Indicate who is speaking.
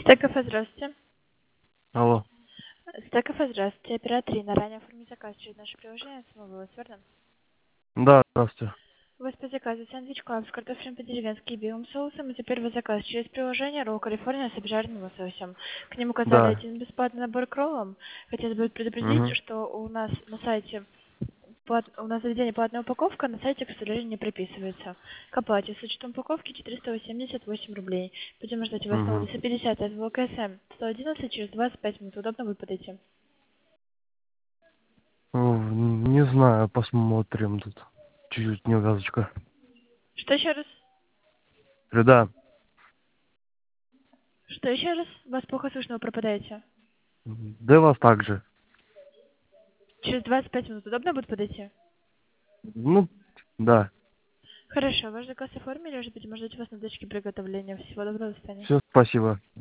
Speaker 1: Стекафе, здравствуйте.
Speaker 2: Алло.
Speaker 1: Стекафе, здравствуйте. Оператор Инна, ранее оформить заказ через наше приложение. Смогла, верно?
Speaker 2: Да, здравствуйте.
Speaker 1: У вас по заказу сэндвич клаб с картофелем по-деревенски и белым соусом. И теперь вы заказ через приложение ролл Калифорния с обжаренным лососем. К нему указали
Speaker 2: Да.
Speaker 1: один бесплатный набор к роллам. Хотелось бы предупредить,
Speaker 2: Угу.
Speaker 1: что у нас на сайте у нас заведение платная упаковка, на сайте, к сожалению, не прописывается. К оплате с учетом упаковки 488 рублей. Будем ждать вас на
Speaker 2: Угу.
Speaker 1: улице 50 от ВКСМ 111 через 25 минут. Удобно будет подойти?
Speaker 2: Не знаю, посмотрим тут. Чуть-чуть невязочка.
Speaker 1: Что еще раз?
Speaker 2: Да.
Speaker 1: Что еще раз? Вас плохо слышно, вы пропадаете.
Speaker 2: Да и вас также.
Speaker 1: Через 25 минут удобно будет подойти?
Speaker 2: Ну, да.
Speaker 1: Хорошо, ваш заказ оформили, уже будем ждать вас на точке приготовления. Всего доброго, до свидания.
Speaker 2: Все, спасибо.